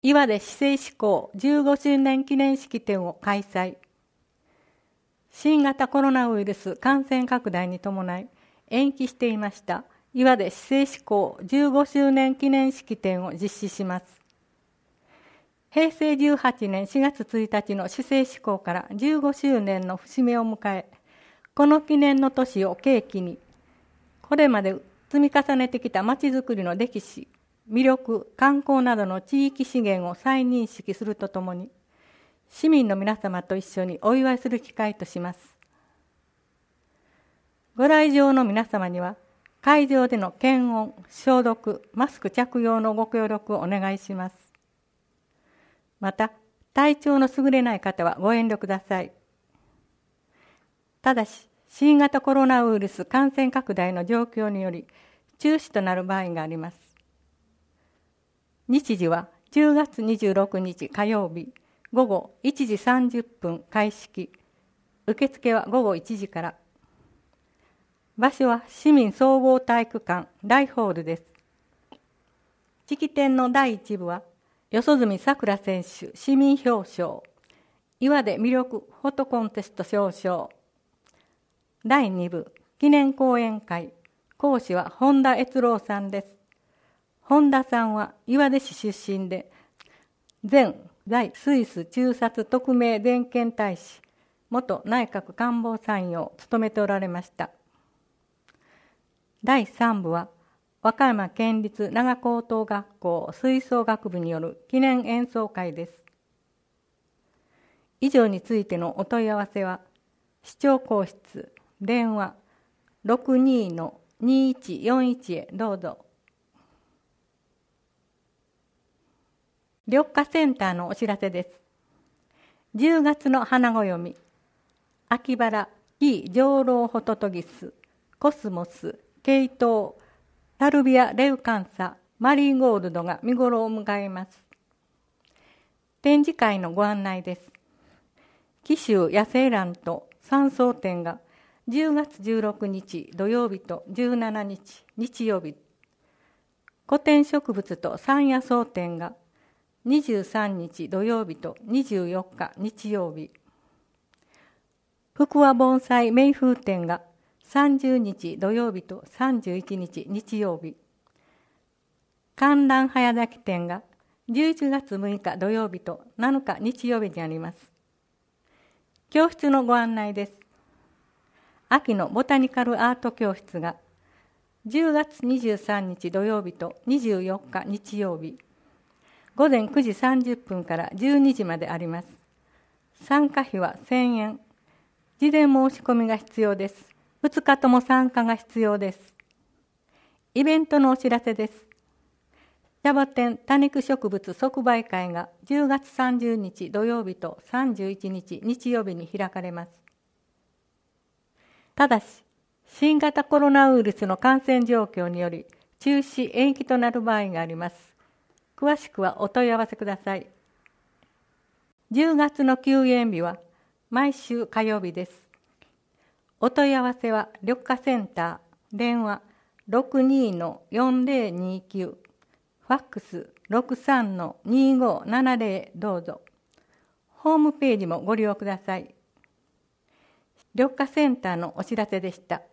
岩出市政施行15周年記念式典を開催。新型コロナウイルス感染拡大に伴い延期していました岩出市政施行15周年記念式典を実施します。平成18年4月1日の市政施行から15周年の節目を迎え、この記念の年を契機に、これまで積み重ねてきたまちづくりの歴史、魅力、観光などの地域資源を再認識するとともに、市民の皆様と一緒にお祝いする機会とします。ご来場の皆様には、会場での検温、消毒、マスク着用のご協力をお願いします。また、体調の優れない方はご遠慮ください。ただし、新型コロナウイルス感染拡大の状況により、中止となる場合があります。日時は10月26日火曜日、午後1時30分開式。受付は午後1時から。場所は市民総合体育館大ホールです。式典の第1部は、四十住さくら選手市民表彰、岩出魅力フォトコンテスト表彰。第2部、記念講演会、講師は本田悦郎さんです。本田さんは岩出市出身で、前在スイス駐札特命全権大使、元内閣官房参与を務めておられました。第3部は、和歌山県立長高等学校吹奏楽部による記念演奏会です。以上についてのお問い合わせは、市長公室、電話 62-2141 へどうぞ。緑化センターのお知らせです。10月の花暦、秋バラ、キー上老ホトトギス、コスモス、ケイトウ、サルビア・レウカンサ、マリーゴールドが見頃を迎えます。展示会のご案内です。紀州野生蘭と山荘展が10月16日土曜日と17日日曜日、古典植物と山野草展が23日土曜日と24日日曜日、福和盆栽名風展が30日土曜日と31日日曜日、観覧早咲き展が11月6日土曜日と7日日曜日にあります。教室のご案内です。秋のボタニカルアート教室が10月23日土曜日と24日日曜日、午前9時30分から12時まであります。参加費は1000円。事前申し込みが必要です。2日とも参加が必要です。イベントのお知らせです。茶葉店多肉植物即売会が10月30日土曜日と31日日曜日に開かれます。ただし、新型コロナウイルスの感染状況により中止延期となる場合があります。詳しくはお問い合わせください。10月の休園日は毎週火曜日です。お問い合わせは緑化センター、電話 62-4029、ファックス 63-2570 どうぞ。ホームページもご利用ください。緑化センターのお知らせでした。